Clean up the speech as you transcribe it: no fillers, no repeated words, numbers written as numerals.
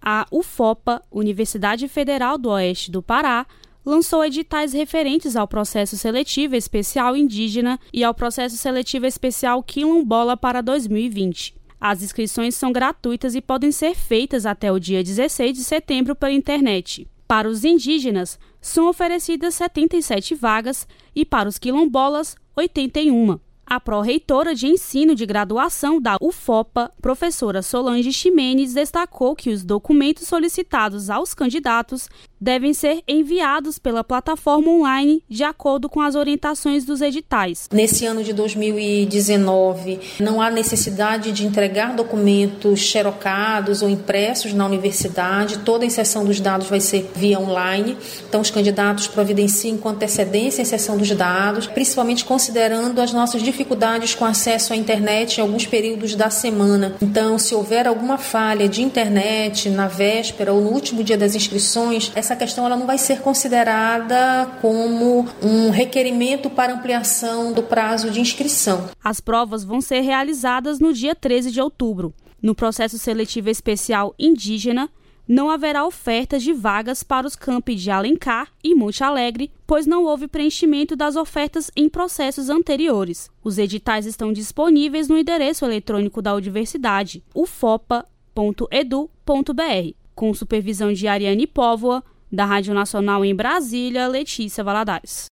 a UFOPA, Universidade Federal do Oeste do Pará, lançou editais referentes ao Processo Seletivo Especial Indígena e ao Processo Seletivo Especial Quilombola para 2020. As inscrições são gratuitas e podem ser feitas até o dia 16 de setembro pela internet. Para os indígenas, são oferecidas 77 vagas e para os quilombolas, 81. A pró-reitora de ensino de graduação da UFOPA, professora Solange Ximenes, destacou que os documentos solicitados aos candidatos devem ser enviados pela plataforma online de acordo com as orientações dos editais. Nesse ano de 2019, não há necessidade de entregar documentos xerocados ou impressos na universidade. Toda a inserção dos dados vai ser via online. Então, os candidatos providenciem com antecedência a inserção dos dados, principalmente considerando as nossas dificuldades com acesso à internet em alguns períodos da semana. Então, se houver alguma falha de internet na véspera ou no último dia das inscrições, essa questão ela não vai ser considerada como um requerimento para ampliação do prazo de inscrição. As provas vão ser realizadas no dia 13 de outubro. No processo seletivo especial indígena, não haverá ofertas de vagas para os campi de Alencar e Monte Alegre, pois não houve preenchimento das ofertas em processos anteriores. Os editais estão disponíveis no endereço eletrônico da universidade, ufopa.edu.br, com supervisão de Ariane Póvoa, da Rádio Nacional em Brasília, Letícia Valadares.